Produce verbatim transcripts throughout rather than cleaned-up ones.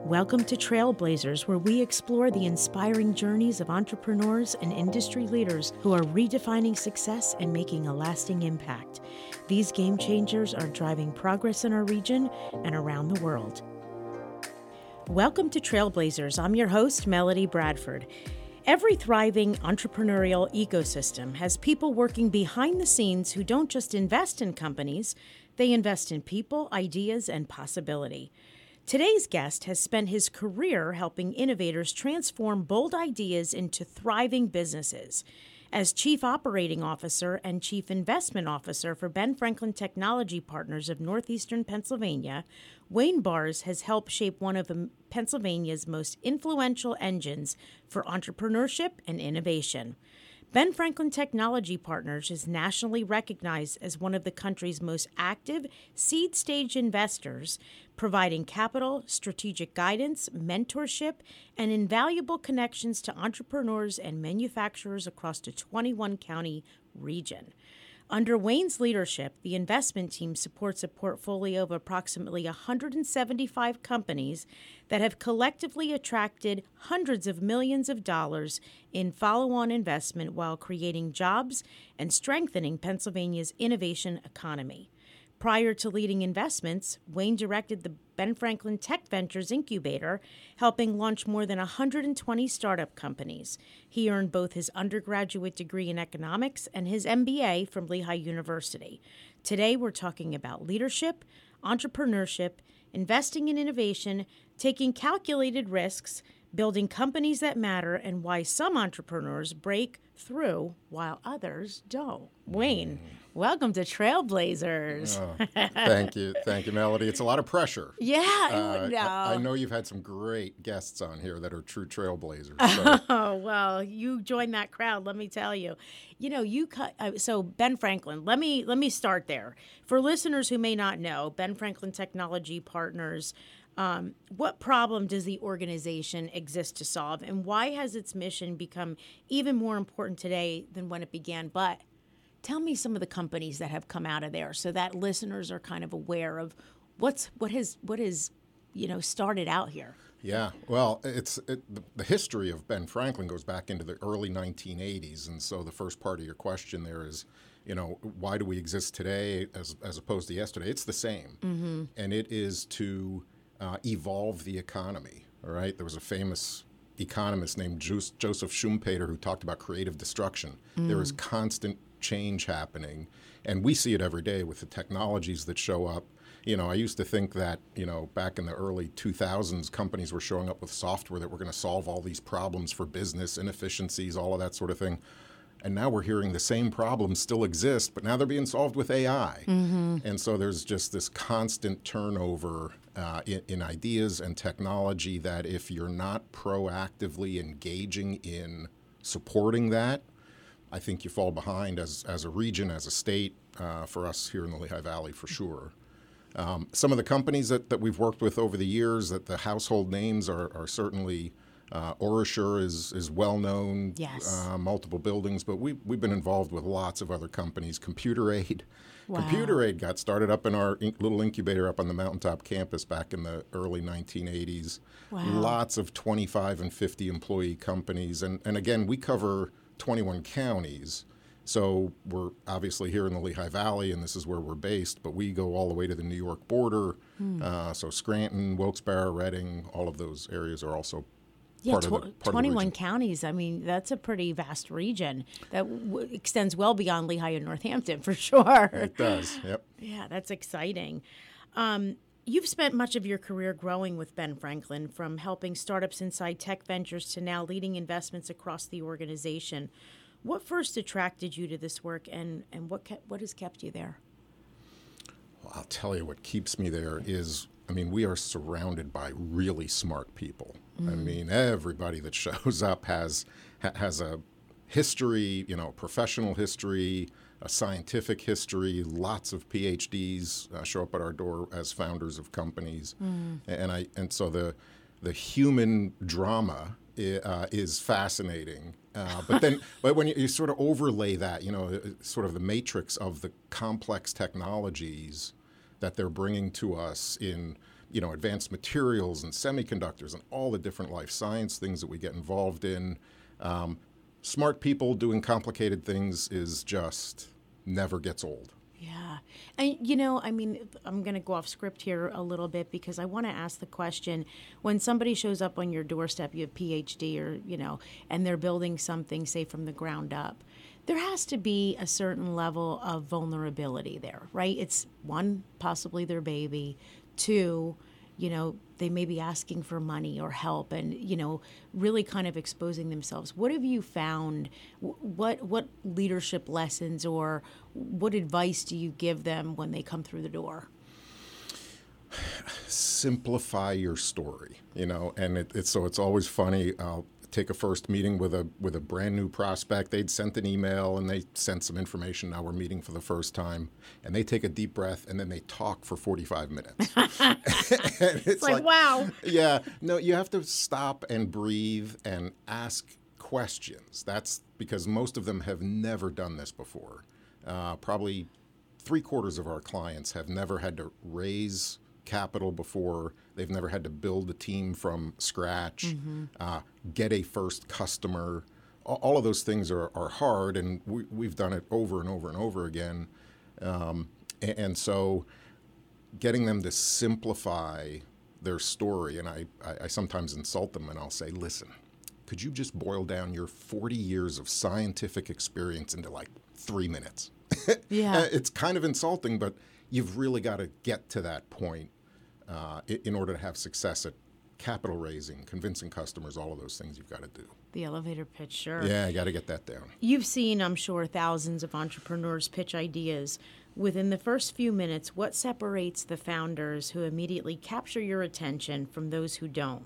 Welcome to Trailblazers, where we explore the inspiring journeys of entrepreneurs and industry leaders who are redefining success and making a lasting impact. These game changers are driving progress in our region and around the world. Welcome to Trailblazers. I'm your host, Melody Bradford. Every thriving entrepreneurial ecosystem has people working behind the scenes who don't just invest in companies, they invest in people, ideas, and possibility. Today's guest has spent his career helping innovators transform bold ideas into thriving businesses. As Chief Operating Officer and Chief Investment Officer for Ben Franklin Technology Partners of Northeastern Pennsylvania, Wayne Bars has helped shape one of Pennsylvania's most influential engines for entrepreneurship and innovation. Ben Franklin Technology Partners is nationally recognized as one of the country's most active seed-stage investors, providing capital, strategic guidance, mentorship, and invaluable connections to entrepreneurs and manufacturers across the twenty-one county region. Under Wayne's leadership, the investment team supports a portfolio of approximately one hundred seventy-five companies that have collectively attracted hundreds of millions of dollars in follow-on investment while creating jobs and strengthening Pennsylvania's innovation economy. Prior to leading investments, Wayne directed the Ben Franklin Tech Ventures Incubator, helping launch more than one hundred twenty startup companies. He earned both his undergraduate degree in economics and his M B A from Lehigh University. Today, we're talking about leadership, entrepreneurship, investing in innovation, taking calculated risks, building companies that matter, and why some entrepreneurs break through while others don't. Wayne, welcome to Trailblazers. Oh, thank you. Thank you, Melody. It's a lot of pressure. Yeah, uh, no. I, I know you've had some great guests on here that are true trailblazers. So. Oh, well, you join that crowd, let me tell you. You know, you cut, uh, so Ben Franklin, let me let me start there. For listeners who may not know, Ben Franklin Technology Partners, Um, what problem does the organization exist to solve, and why has its mission become even more important today than when it began? But tell me some of the companies that have come out of there, so that listeners are kind of aware of what's what has what has you know started out here. Yeah, well, it's it, the, the history of Ben Franklin goes back into the early nineteen eighties, and so the first part of your question there is, you know, why do we exist today as as opposed to yesterday? It's the same, mm-hmm. and it is to Uh, evolve the economy, all right? There was a famous economist named Ju- Joseph Schumpeter who talked about creative destruction. Mm. There is constant change happening, and we see it every day with the technologies that show up. You know, I used to think that, you know, back in the early two thousands, companies were showing up with software that were going to solve all these problems for business, inefficiencies, all of that sort of thing. And now we're hearing the same problems still exist, but now they're being solved with A I. Mm-hmm. And so there's just this constant turnover uh, in, in ideas and technology that if you're not proactively engaging in supporting that, I think you fall behind as, as a region, as a state, uh, for us here in the Lehigh Valley for sure. Um, some of the companies that, that we've worked with over the years, that the household names are, are certainly Uh, OraSure is is well known, yes. uh, multiple buildings, but we we've been involved with lots of other companies. Computer Aid, wow. Computer Aid got started up in our in- little incubator up on the Mountaintop campus back in the early nineteen eighties. Wow. Lots of twenty-five and fifty employee companies, and and again we cover twenty-one counties. So we're obviously here in the Lehigh Valley, and this is where we're based, but we go all the way to the New York border. Hmm. Uh, so Scranton, Wilkes-Barre, Reading, all of those areas are also Yeah, tw- the, twenty-one counties. I mean, that's a pretty vast region that w- extends well beyond Lehigh and Northampton, for sure. It does, yep. Yeah, that's exciting. Um, you've spent much of your career growing with Ben Franklin, from helping startups inside Tech Ventures to now leading investments across the organization. What first attracted you to this work, and, and what kept, what has kept you there? Well, I'll tell you what keeps me there is, I mean, we are surrounded by really smart people. Mm. I mean, everybody that shows up has ha- has a history, you know, professional history, a scientific history. Lots of P H Ds uh, show up at our door as founders of companies, mm. and I and so the the human drama uh, is fascinating. Uh, but then, but when you, you sort of overlay that, you know, sort of the matrix of the complex technologies that they're bringing to us in you know, advanced materials and semiconductors and all the different life science things that we get involved in. Um, smart people doing complicated things is just never gets old. Yeah. And, you know, I mean, I'm going to go off script here a little bit because I want to ask the question, when somebody shows up on your doorstep, you have P H D or, you know, and they're building something, say, from the ground up, there has to be a certain level of vulnerability there, right? It's one, possibly their baby, two, you know, they may be asking for money or help and, you know, really kind of exposing themselves. What have you found? What what leadership lessons or what advice do you give them when they come through the door? Simplify your story, you know, and it, it's so it's always funny. I'll take a first meeting with a with a brand new prospect. They'd sent an email and they sent some information. Now we're meeting for the first time, and they take a deep breath and then they talk for forty-five minutes. it's, it's like, like, wow. Yeah, no, you have to stop and breathe and ask questions. That's because most of them have never done this before. Uh, probably three quarters of our clients have never had to raise capital before. They've never had to build a team from scratch, mm-hmm. uh, get a first customer. All of those things are, are hard, and we, we've done it over and over and over again. Um, and, and so getting them to simplify their story, and I, I, I sometimes insult them and I'll say, listen, could you just boil down your forty years of scientific experience into like three minutes? Yeah. It's kind of insulting, but you've really got to get to that point uh, in order to have success at capital raising, convincing customers, all of those things you've got to do. The elevator pitch, sure. Yeah, I got to get that down. You've seen, I'm sure, thousands of entrepreneurs pitch ideas. Within the first few minutes, what separates the founders who immediately capture your attention from those who don't?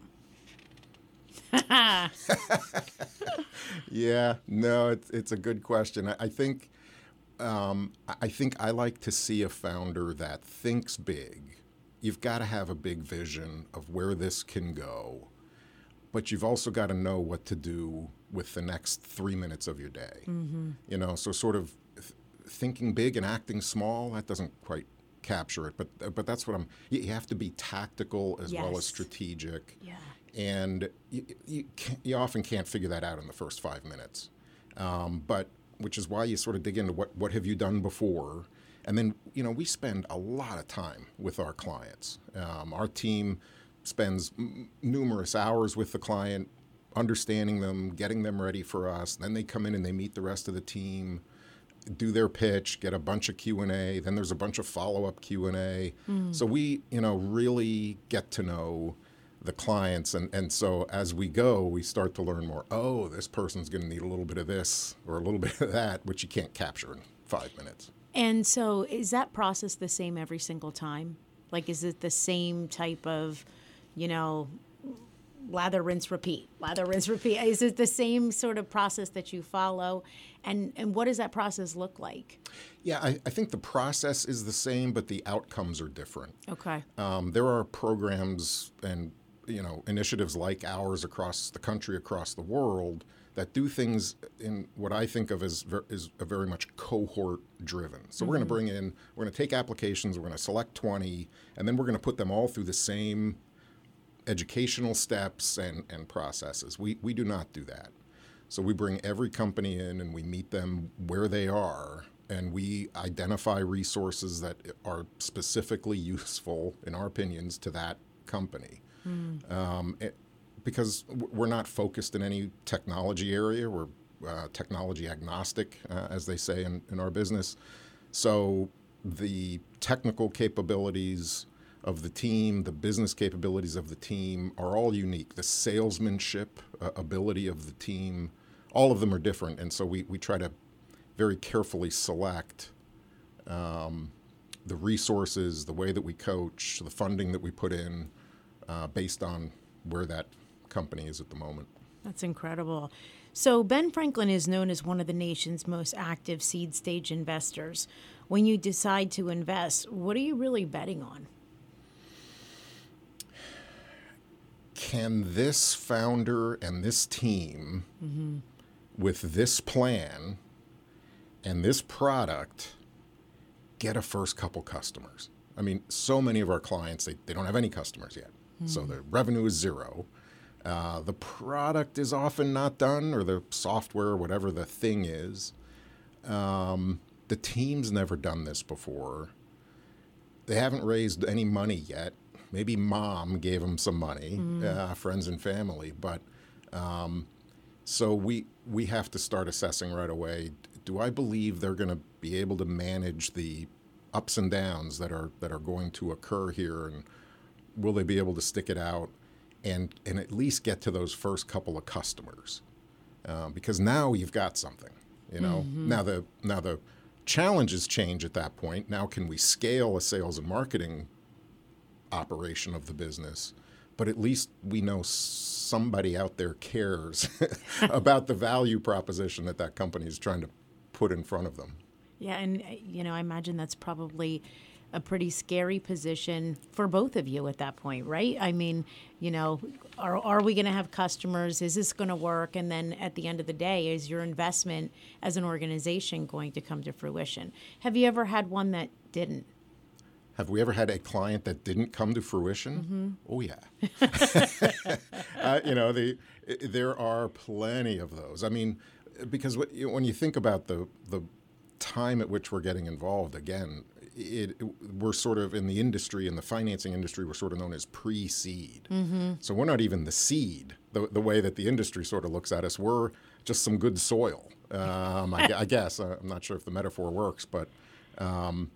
Yeah, no, it's it's a good question. I, I think um, I think I like to see a founder that thinks big. You've got to have a big vision of where this can go, but you've also got to know what to do with the next three minutes of your day. Mm-hmm. You know, so sort of th- thinking big and acting small, that doesn't quite capture it, but but that's what I'm. You, you have to be tactical as yes. well as strategic. Yeah. And you, you, can't, you often can't figure that out in the first five minutes. Um, but which is why you sort of dig into what, what have you done before. And then, you know, we spend a lot of time with our clients. Um, our team spends m- numerous hours with the client, understanding them, getting them ready for us. Then they come in and they meet the rest of the team, do their pitch, get a bunch of Q and A. Then there's a bunch of follow-up Q and A. Mm. So we, you know, really get to know the clients, and, and so as we go, we start to learn more. Oh, this person's going to need a little bit of this or a little bit of that, which you can't capture in five minutes. And so is that process the same every single time? Like, is it the same type of, you know, lather, rinse, repeat, lather, rinse, repeat? Is it the same sort of process that you follow? And and what does that process look like? Yeah, I, I think the process is the same, but the outcomes are different. Okay. Um, there are programs and you know, initiatives like ours across the country, across the world, that do things in what I think of as ver- is a very much cohort driven. So mm-hmm. we're going to bring in, we're going to take applications, we're going to select twenty, and then we're going to put them all through the same educational steps and, and processes. We we do not do that. So we bring every company in and we meet them where they are, and we identify resources that are specifically useful, in our opinions, to that company. Mm. Um, it, because we're not focused in any technology area. We're uh, technology agnostic, uh, as they say in, in our business. So the technical capabilities of the team, the business capabilities of the team are all unique. The salesmanship uh, ability of the team, all of them are different. And so we, we try to very carefully select um, the resources, the way that we coach, the funding that we put in, Uh, based on where that company is at the moment. That's incredible. So Ben Franklin is known as one of the nation's most active seed stage investors. When you decide to invest, what are you really betting on? Can this founder and this team, mm-hmm. with this plan and this product, get a first couple customers? I mean, so many of our clients, they, they don't have any customers yet. Mm. So the revenue is zero. Uh, the product is often not done, or the software, whatever the thing is. Um, the team's never done this before. They haven't raised any money yet. Maybe mom gave them some money, mm. uh, friends and family. But um, so we we have to start assessing right away. Do I believe they're going to be able to manage the ups and downs that are that are going to occur here, and will they be able to stick it out and and at least get to those first couple of customers? Uh, because now you've got something, you know. Mm-hmm. Now the now the challenges change at that point. Now, can we scale a sales and marketing operation of the business? But at least we know somebody out there cares about the value proposition that that company is trying to put in front of them. Yeah, and you know, I imagine that's probably a pretty scary position for both of you at that point, right? I mean, you know, are are we going to have customers? Is this going to work? And then at the end of the day, is your investment as an organization going to come to fruition? Have you ever had one that didn't? Have we ever had a client that didn't come to fruition? Mm-hmm. Oh, yeah. uh, you know, the, there are plenty of those. I mean, because when you think about the the time at which we're getting involved, again, it, it, we're sort of in the industry, in the financing industry, we're sort of known as pre-seed. Mm-hmm. So we're not even the seed, the, the way that the industry sort of looks at us. We're just some good soil, um, I, I guess. I'm not sure if the metaphor works, but... Um,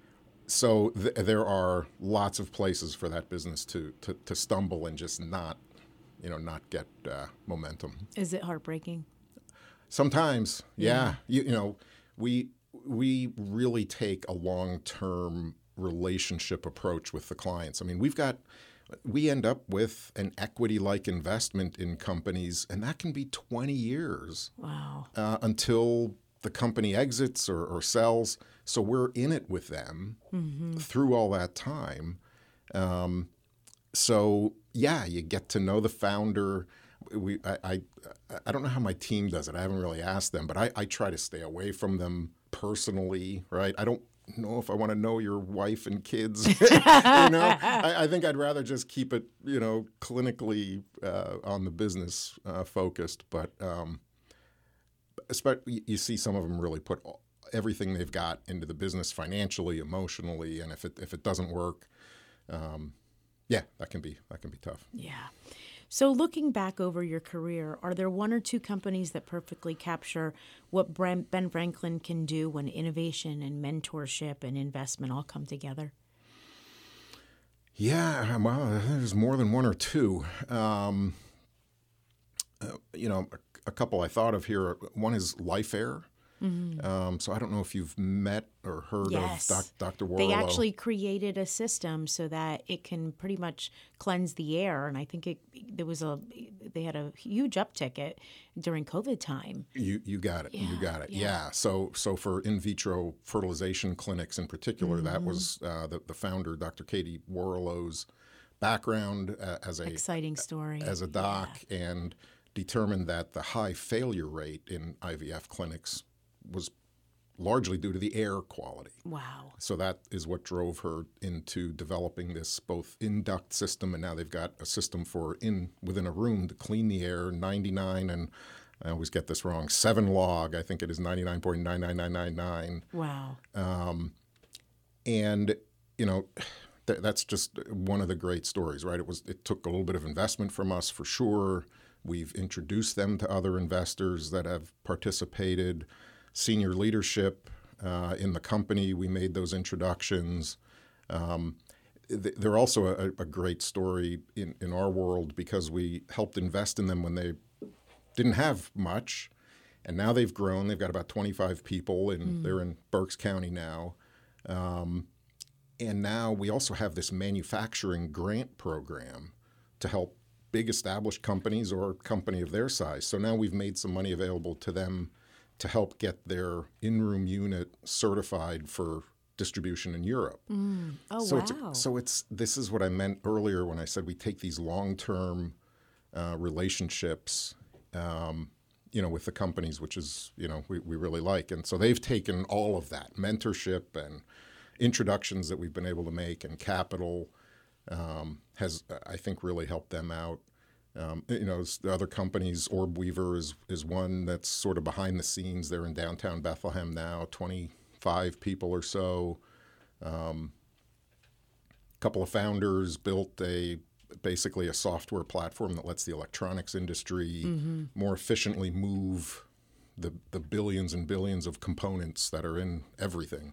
So th- there are lots of places for that business to, to, to stumble and just not, you know, not get uh, momentum. Is it heartbreaking? Sometimes, yeah. yeah. You, you know, we we really take a long-term relationship approach with the clients. I mean, we've got, we end up with an equity-like investment in companies, and that can be twenty years. Wow. Uh, until the company exits or, or sells. So we're in it with them mm-hmm. through all that time. Um, so yeah, you get to know the founder. We, I, I, I don't know how my team does it. I haven't really asked them, but I, I try to stay away from them personally, right? I don't know if I want to know your wife and kids. you know, I, I think I'd rather just keep it, you know, clinically uh, on the business uh, focused. But um, especially, you see some of them really put all, everything they've got into the business financially, emotionally, and if it if it doesn't work, um, yeah, that can be that can be tough. Yeah. So looking back over your career, are there one or two companies that perfectly capture what Ben Franklin can do when innovation and mentorship and investment all come together? Yeah, well, there's more than one or two. Um, uh, you know, a, a couple I thought of here. One is LifeAir. Mm-hmm. Um, so I don't know if you've met or heard yes. of doc, Doctor Warlow. They actually created a system so that it can pretty much cleanse the air, and I think it there was a they had a huge uptick at, during COVID time. You you got it. Yeah, you got it. Yeah. yeah. So so for in vitro fertilization clinics in particular, mm-hmm. that was uh, the the founder, Doctor Katie Warlow's background uh, as a exciting story as a doc, yeah. and determined that the high failure rate in I V F clinics was largely due to the air quality. Wow. So that is what drove her into developing this both in-duct system, and now they've got a system for in within a room to clean the air, ninety-nine, and I always get this wrong, seven log, I think it is ninety-nine point nine nine nine nine nine. Wow. Um, and, you know, th- that's just one of the great stories, right? It was it took a little bit of investment from us for sure. We've introduced them to other investors that have participated. Senior leadership uh, in the company, we made those introductions. Um, th- they're also a, a great story in, in our world because we helped invest in them when they didn't have much, and now they've grown. They've got about twenty-five people, and mm. they're in Berks County now. Um, and now we also have this manufacturing grant program to help big established companies or a company of their size. So now we've made some money available to them to help get their in-room unit certified for distribution in Europe. Mm. Oh, so wow. It's, so it's this is what I meant earlier when I said we take these long-term uh, relationships, um, you know, with the companies, which is, you know, we, we really like. And so they've taken all of that, mentorship and introductions that we've been able to make and capital um, has, I think, really helped them out. Um, you know, the other companies, Orb Weaver is is one that's sort of behind the scenes. They're in downtown Bethlehem now, twenty-five people or so. Um, a couple of founders built a basically a software platform that lets the electronics industry mm-hmm. more efficiently move the the billions and billions of components that are in everything.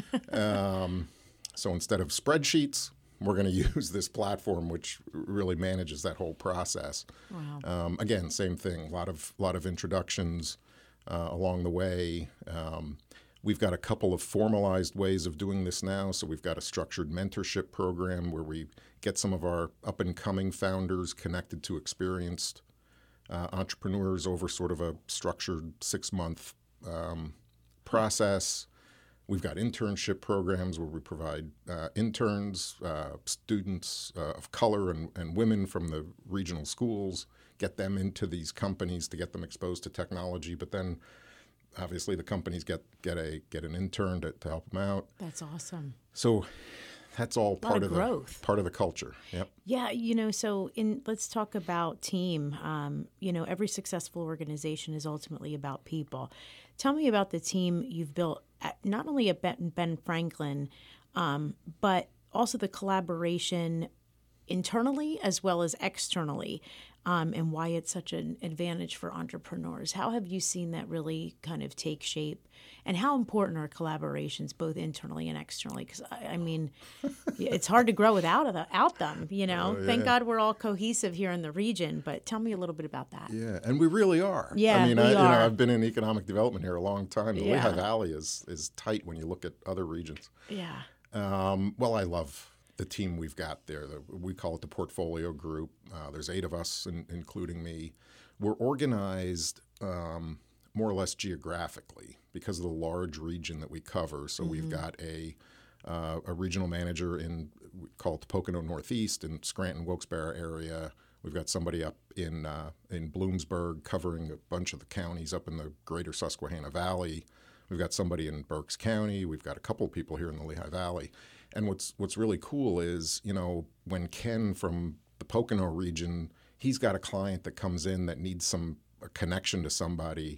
um, so instead of spreadsheets, we're going to use this platform, which really manages that whole process. Wow. Um, again, same thing. A lot of lot of introductions uh, along the way. Um, we've got a couple of formalized ways of doing this now. So we've got a structured mentorship program where we get some of our up and coming founders connected to experienced uh, entrepreneurs over sort of a structured six month um, process. We've got internship programs where we provide uh, interns, uh, students uh, of color and, and women from the regional schools, get them into these companies to get them exposed to technology. But then, obviously, the companies get get a get an intern to, to help them out. That's awesome. So that's all part of of growth. the part of the culture. Yep. Yeah, you know. So in let's talk about team. Um, you know, every successful organization is ultimately about people. Tell me about the team you've built, at, not only at Ben, Ben Franklin, um, but also the collaboration internally as well as externally, um, and why it's such an advantage for entrepreneurs. How have you seen that really kind of take shape? And how important are collaborations both internally and externally? Because, I, I mean, it's hard to grow without, the, out them, you know? Oh, yeah. Thank God we're all cohesive here in the region, but tell me a little bit about that. Yeah, and we really are. Yeah, I mean, we I, you know, are. I've been in economic development here a long time. The Yeah. Lehigh Valley is is tight when you look at other regions. Yeah. Um, well, I love the team we've got there. The, we call it the portfolio group. Uh, there's eight of us, in, including me. We're organized um, more or less geographically because of the large region that we cover. So mm-hmm. we've got a uh, a regional manager in, we call it the Pocono Northeast in Scranton, Wilkes-Barre area. We've got somebody up in uh, in Bloomsburg covering a bunch of the counties up in the greater Susquehanna Valley. We've got somebody in Berks County. We've got a couple of people here in the Lehigh Valley. And what's what's really cool is, you know, when Ken from the Pocono region, he's got a client that comes in that needs some a connection to somebody.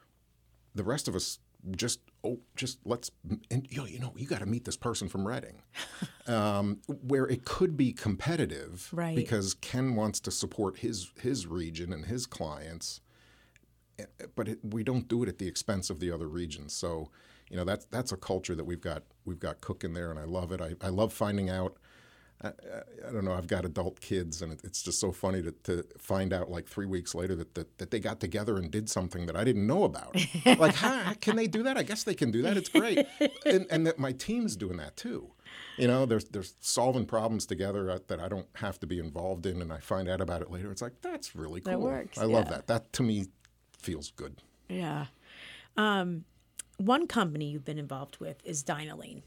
The rest of us just oh just let's and, you know you know you got to meet this person from Reading, um, where it could be competitive, right? Because Ken wants to support his his region and his clients, but it, we don't do it at the expense of the other regions. So, you know, that's that's a culture that we've got we've got cooking there, and I love it. I, I love finding out. I, I don't know. I've got adult kids, and it, it's just so funny to, to find out like three weeks later that, that that they got together and did something that I didn't know about. Like, how can they do that? I guess they can do that. It's great, and and that my team's doing that too. You know, they're they're solving problems together that I don't have to be involved in, and I find out about it later. It's like, that's really cool. That works. I love yeah. that. That to me feels good. Yeah. Um, one company you've been involved with is Dynalene.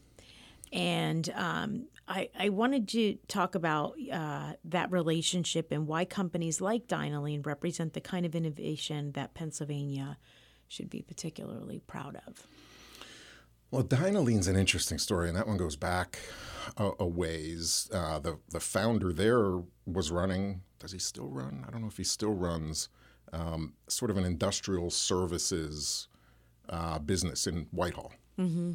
And um, I, I wanted to talk about uh, that relationship and why companies like Dynalene represent the kind of innovation that Pennsylvania should be particularly proud of. Well, Dynalene's an interesting story, and that one goes back a, a ways. Uh, the, the founder there was running, does he still run? I don't know if he still runs, um, sort of an industrial services uh, business in Whitehall. Mm-hmm.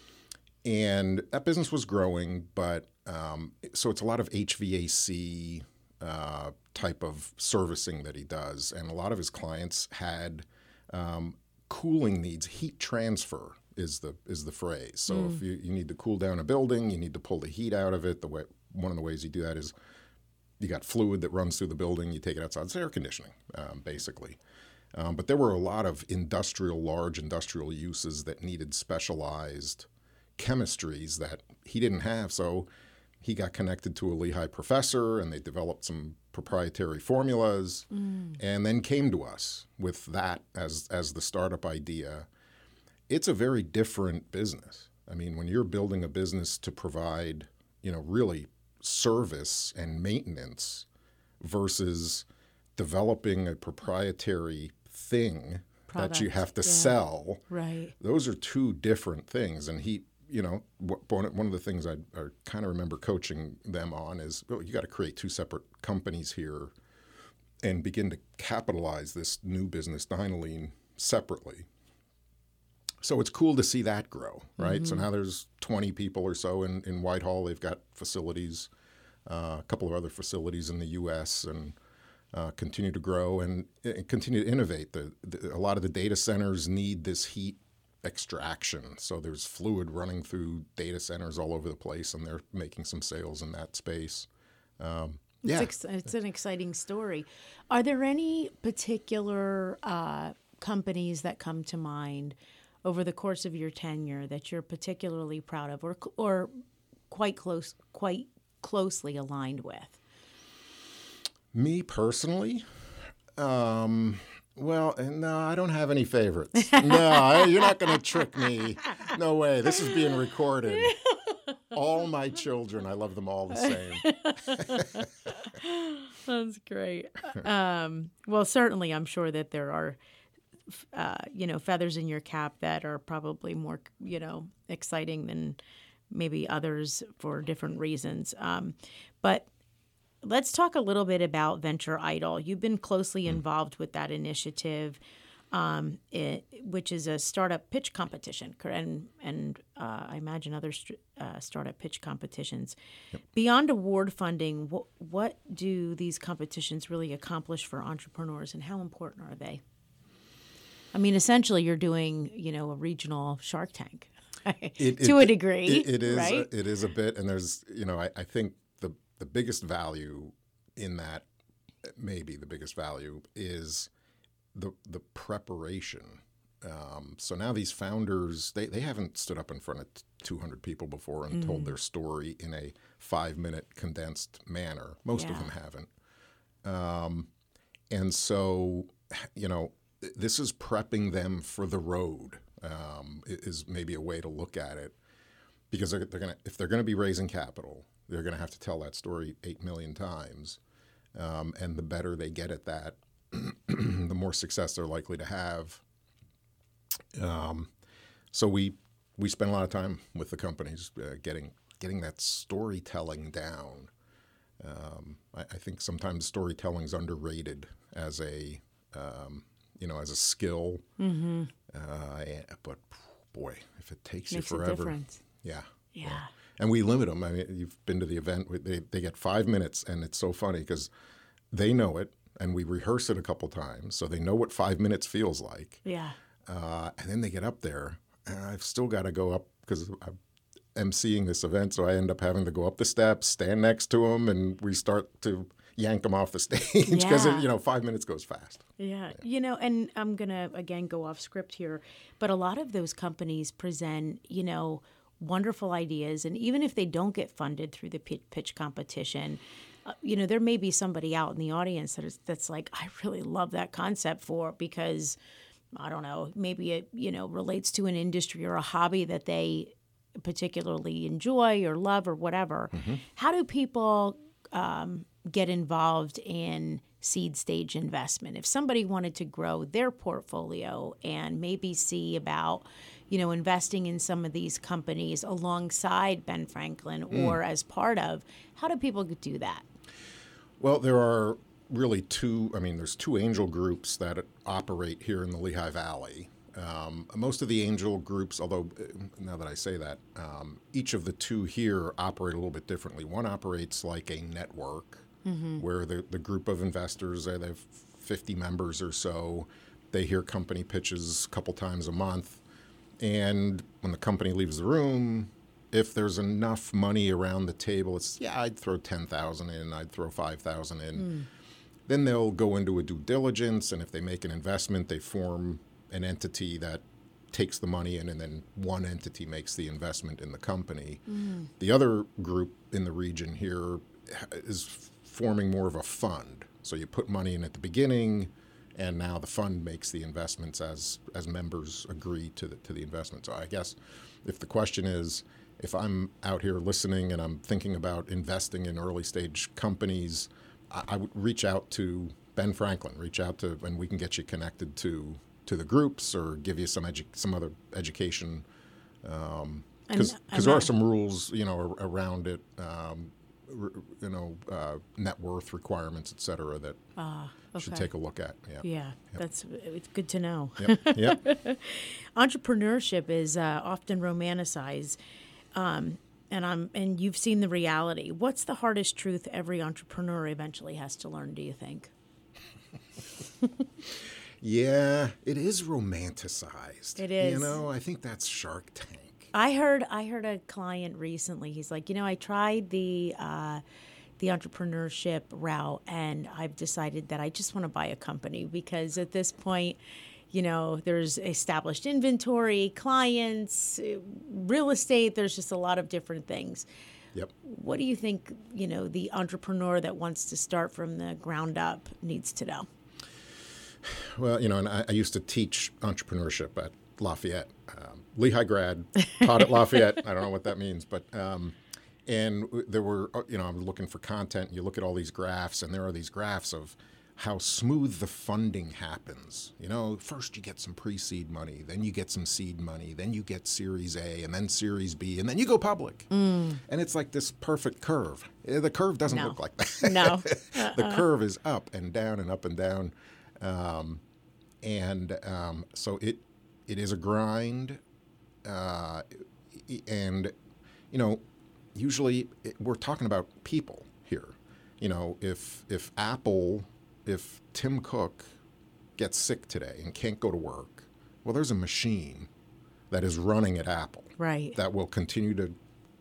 And that business was growing, but um, so it's a lot of H V A C uh, type of servicing that he does. And a lot of his clients had um, cooling needs. Heat transfer is the is the phrase. So mm. if you, you need to cool down a building, you need to pull the heat out of it. The way, one of the ways you do that is you got fluid that runs through the building. You take it outside. It's air conditioning, um, basically. Um, but there were a lot of industrial, large industrial uses that needed specialized chemistries that he didn't have. So he got connected to a Lehigh professor, and they developed some proprietary formulas, mm. and then came to us with that as as the startup idea. It's a very different business. I mean, when you're building a business to provide, you know, really service and maintenance versus developing a proprietary thing Product, that you have to yeah. sell. Right. Those are two different things. And he you know, one one of the things I, I kind of remember coaching them on is, oh, you got to create two separate companies here and begin to capitalize this new business, Dynalene, separately. So it's cool to see that grow, right? Mm-hmm. So now there's twenty people or so in, in Whitehall. They've got facilities, uh, a couple of other facilities in the U S, and uh, continue to grow and, and continue to innovate. The, the, a lot of the data centers need this heat extraction. So there's fluid running through data centers all over the place, and they're making some sales in that space. Um, yeah. It's, ex- it's an exciting story. Are there any particular uh, companies that come to mind over the course of your tenure that you're particularly proud of, or or quite close, quite closely aligned with? Me personally, um, well, no, I don't have any favorites. No, you're not going to trick me. No way. This is being recorded. All my children, I love them all the same. That's great. Um, well, certainly, I'm sure that there are. Uh, you know, feathers in your cap that are probably more, you know, exciting than maybe others for different reasons. Um, but let's talk a little bit about Venture Idol. You've been closely involved with that initiative, um, it, which is a startup pitch competition, and and uh, I imagine other st- uh, startup pitch competitions. Yep. Beyond award funding, what what do these competitions really accomplish for entrepreneurs, and how important are they? I mean, essentially, you're doing, you know, a regional Shark Tank it, to it, a degree, it, it is, right? It is a bit, and there's, you know, I, I think the the biggest value in that, maybe the biggest value, is the the preparation. Um, so now these founders, they, they haven't stood up in front of two hundred people before and mm. told their story in a five-minute condensed manner. Most yeah. of them haven't. Um, and so, you know, this is prepping them for the road, um, is maybe a way to look at it, because they're, they're gonna if they're going to be raising capital, they're going to have to tell that story eight million times, um, and the better they get at that, the more success they're likely to have. Um, so we we spend a lot of time with the companies uh, getting getting that storytelling down. Um, I, I think sometimes storytelling is underrated as a um, you know, as a skill. Mm-hmm. Uh, but boy, if it takes Makes you forever. A difference. Yeah. Yeah. Yeah. And we limit them. I mean, you've been to the event. They, they get five minutes, and it's so funny because they know it, and we rehearse it a couple times, so they know what five minutes feels like. Yeah. Uh, and then they get up there, and I've still got to go up because I'm emceeing this event, so I end up having to go up the steps, stand next to them, and we start to yank them off the stage because, yeah. you know, five minutes goes fast. Yeah. yeah. You know, and I'm going to, again, go off script here, but a lot of those companies present, you know, wonderful ideas. And even if they don't get funded through the pitch competition, uh, you know, there may be somebody out in the audience that is, that's like, I really love that concept for, because, I don't know, maybe it, you know, relates to an industry or a hobby that they particularly enjoy or love or whatever. Mm-hmm. How do people um, get involved in seed stage investment? If somebody wanted to grow their portfolio and maybe see about, you know, investing in some of these companies alongside Ben Franklin mm. or as part of, how do people do that? Well, there are really two, I mean, there's two angel groups that operate here in the Lehigh Valley. Um, most of the angel groups, although now that I say that, um, each of the two here operate a little bit differently. One operates like a network mm-hmm. where the, the group of investors, they have fifty members or so. They hear company pitches a couple times a month. And when the company leaves the room, if there's enough money around the table, it's, yeah, I'd throw ten thousand dollars in, I'd throw five thousand dollars in. Mm. Then they'll go into a due diligence, and if they make an investment, they form an entity that takes the money in, and then one entity makes the investment in the company. Mm. The other group in the region here is forming more of a fund. So you put money in at the beginning, and now the fund makes the investments as as members agree to the to the investment. So I guess if the question is, if I'm out here listening and I'm thinking about investing in early stage companies, I, I would reach out to Ben Franklin, reach out to, and we can get you connected to to the groups or give you some edu- some other education um, Because And- there are and- some rules, you know, ar- around it, um, r- you know, uh, net worth requirements, et cetera, that Ah, you should okay. take a look at. Yeah. Yeah, that's it's good to know. Yep. Yep. Entrepreneurship is uh, often romanticized, um, and I'm and you've seen the reality. What's the hardest truth every entrepreneur eventually has to learn? Do you think? Yeah, it is romanticized. It You is. know, I think that's Shark Tank. I heard I heard a client recently. He's like, you know, I tried the uh, the entrepreneurship route, and I've decided that I just want to buy a company because at this point, you know, there's established inventory, clients, uh, real estate. There's just a lot of different things. Yep. What do you think, you know, the entrepreneur that wants to start from the ground up needs to know? Well, you know, and I, I used to teach entrepreneurship at Lafayette. Um, Lehigh grad, taught at Lafayette. I don't know what that means, but um, and there were, uh, you know, I'm looking for content. You look at all these graphs, and there are these graphs of how smooth the funding happens. You know, first you get some pre-seed money, then you get some seed money, then you get Series A, and then Series B, and then you go public. Mm. And it's like this perfect curve. Eh, The curve doesn't No. look like that. No. The curve is up and down and up and down. Um, and um, so it it is a grind, uh, and you know, usually it, we're talking about people here. You know, if if Apple, if Tim Cook gets sick today and can't go to work, well, there's a machine that is running at Apple Right. that will continue to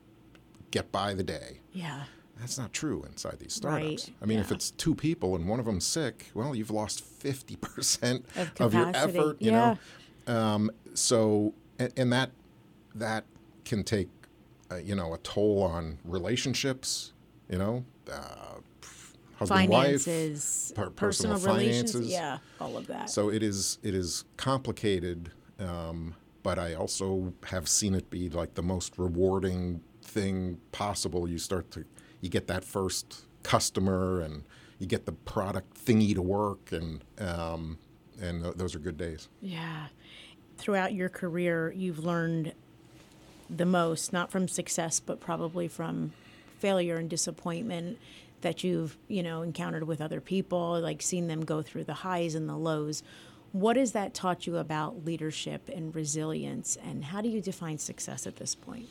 get by the day. Yeah. That's not true inside these startups. Right, I mean, if yeah. it's two people and one of them's sick, well, you've lost fifty percent Of of your capacity, effort, you yeah. know. Um, so, and, and that that can take, uh, you know, a toll on relationships, you know, uh, husband, Finances, wife, per- personal, personal relations. finances. Yeah, all of that. So it is it is complicated, um, but I also have seen it be like the most rewarding thing possible. You start to you get that first customer, and you get the product thingy to work, and um, and th- those are good days. Yeah. Throughout your career, you've learned the most, not from success, but probably from failure and disappointment that you've, you know, encountered with other people, like seen them go through the highs and the lows. What has that taught you about leadership and resilience, and how do you define success at this point?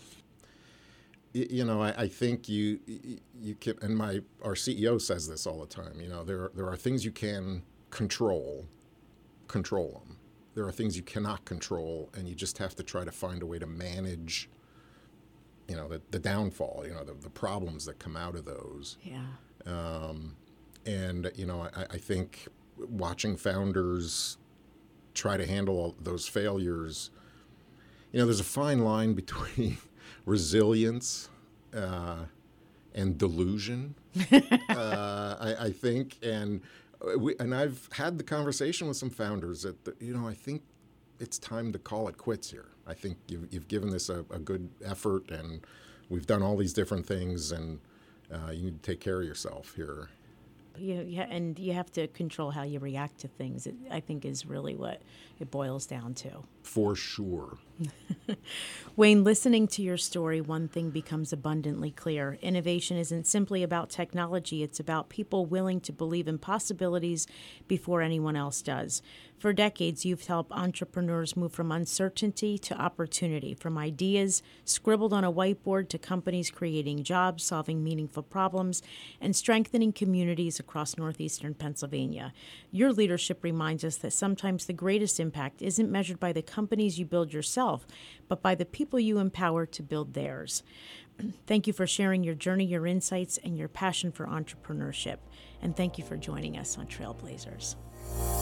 Y- You know, I, I think you y- you can, and my our C E O says this all the time. You know, there are, there are things you can control, control them. There are things you cannot control, and you just have to try to find a way to manage. You know, the, the downfall. You know, the, the problems that come out of those. Yeah. Um, and you know, I, I think watching founders try to handle all those failures. You know, there's a fine line between resilience uh, and delusion. uh, I, I think, and we, and I've had the conversation with some founders that the, you know, I think it's time to call it quits here. I think you've, you've given this a, a good effort, and we've done all these different things, and uh, you need to take care of yourself here. You, yeah, and you have to control how you react to things. It, I think is really what it boils down to. For sure. Wayne, listening to your story, one thing becomes abundantly clear. Innovation isn't simply about technology. It's about people willing to believe in possibilities before anyone else does. For decades, you've helped entrepreneurs move from uncertainty to opportunity, from ideas scribbled on a whiteboard to companies creating jobs, solving meaningful problems, and strengthening communities across northeastern Pennsylvania. Your leadership reminds us that sometimes the greatest impact isn't measured by the companies you build yourself, but by the people you empower to build theirs. Thank you for sharing your journey, your insights, and your passion for entrepreneurship. And thank you for joining us on Trailblazers.